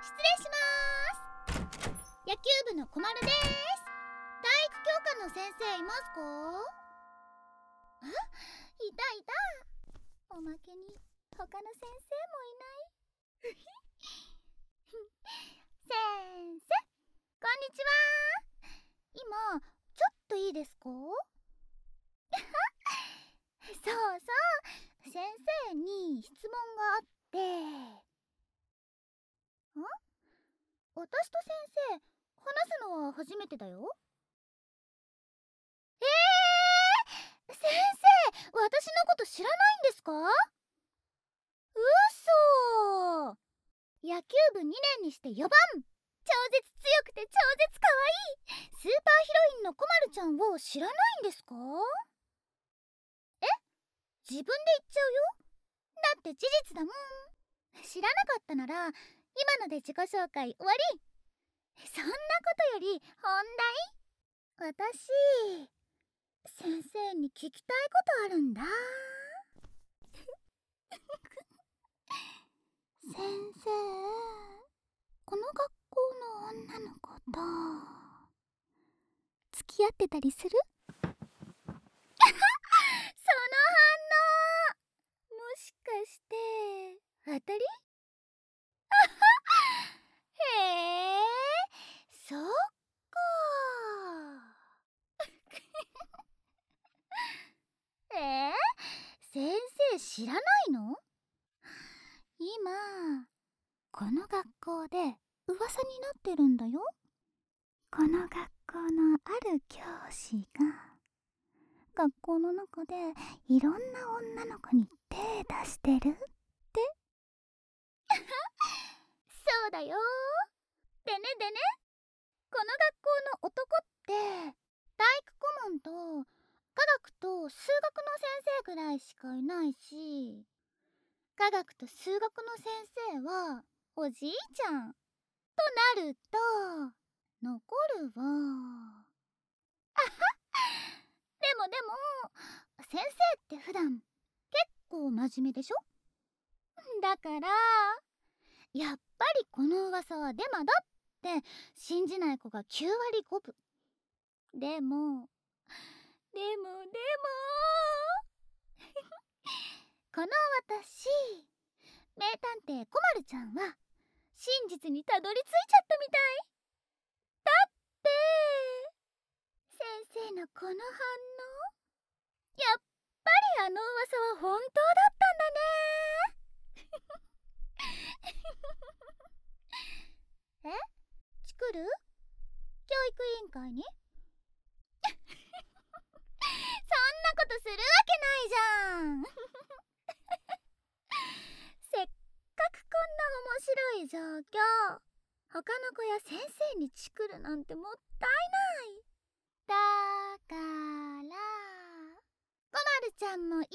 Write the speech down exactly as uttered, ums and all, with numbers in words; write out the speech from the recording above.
礼します。野球部の小丸です。体育教科の先生いますか？あ、いたいた。おまけに他の先生もいない。先生、こんにちは。今ちょっといいですか？そうそう、先生に質問があって。ん？私と先生、話すのは初めてだよ。えー、先生、私のこと知らないんですか？うそー。野球部にねんにしてよばん、超絶強くて超絶かわいいスーパーヒロインのコマルちゃんを知らないんですか？え？自分で言っちゃうよ。だって事実だもん。知らなかったなら今ので自己紹介終わり。そんなことより本題。私、先生に聞きたいことあるんだ。先生、この学校の女の子と付き合ってたりする？その反応、もしかして当たり？へえ、そっかー。えー、先生知らないの？今この学校で噂になってるんだよ。この学校のある教師が学校の中でいろんな女の子に手出してるって。そうだよ。でねでね、この学校の男って体育顧問と科学と数学の先生ぐらいしかいないし、科学と数学の先生はおじいちゃんとなると残るわ。あはっ。でもでも先生って普段結構真面目でしょ？だからやっぱりこの噂はデマだって信じない子がきゅうわりごぶ。でもでもでもこの私、名探偵コマルちゃんは真実にたどり着いちゃったみたい。だって先生のこの反応、やっぱりあの噂は本当だったんだね。え？チクる？教育委員会に？そんなことするわけないじゃん。せっかくこんな面白い状況、他の子や先生にチクるなんてもったいない。だからコマルちゃんもい